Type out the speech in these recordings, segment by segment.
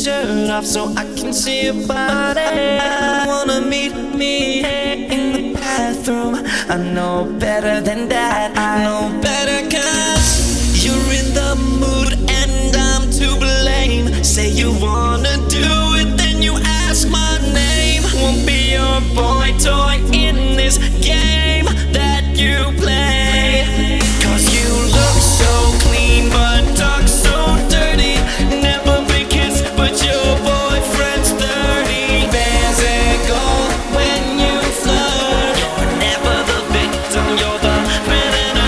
shirt off so I can see your body. I wanna meet me in the bathroom. I know better than that. I know better 'cause you're in the mood and I'm to blame. Say you wanna do it, then you ask my name. Won't be your boy toy in this game that you play. 'Cause you look so clean but talk so dirty. Never been kissed but your boyfriend's 30. Physical when you flirt. You're never the victim, you're the predator.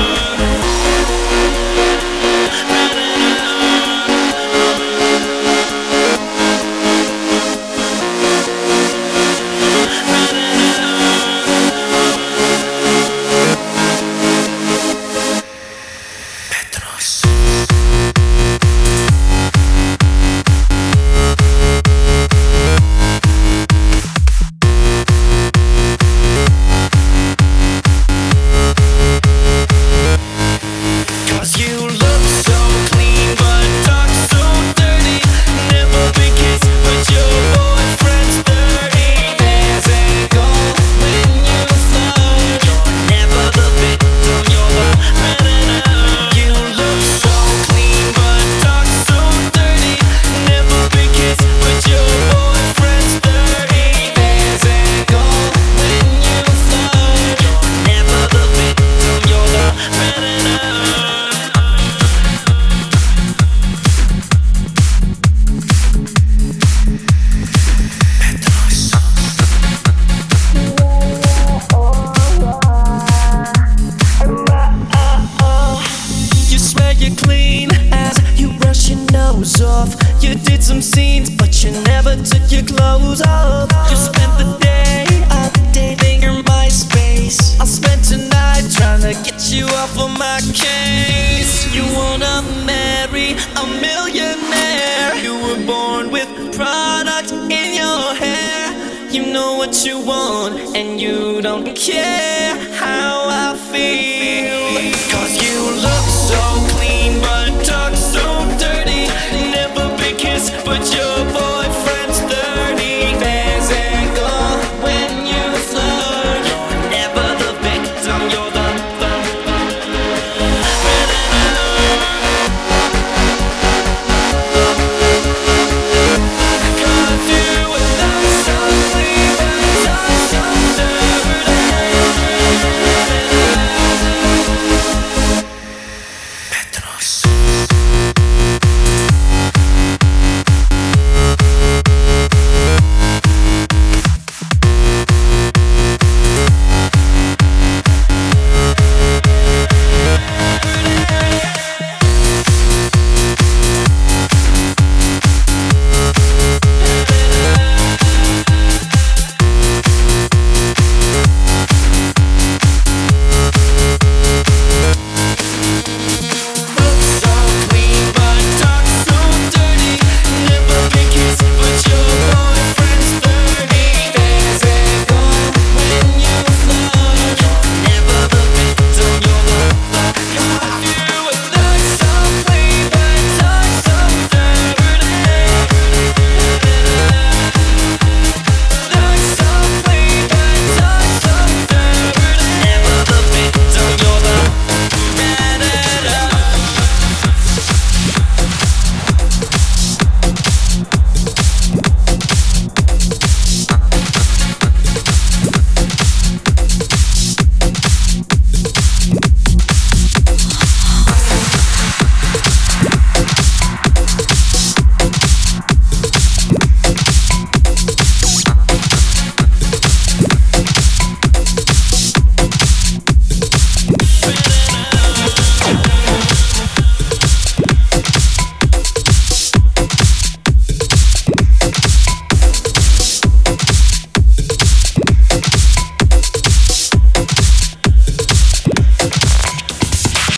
Off. You did some scenes, but you never took your clothes off. You spent the day updating your MySpace. I'll spend tonight trying to get you off of my case. You wanna marry a millionaire. You were born with product in your hair. You know what you want, and you don't care how I feel.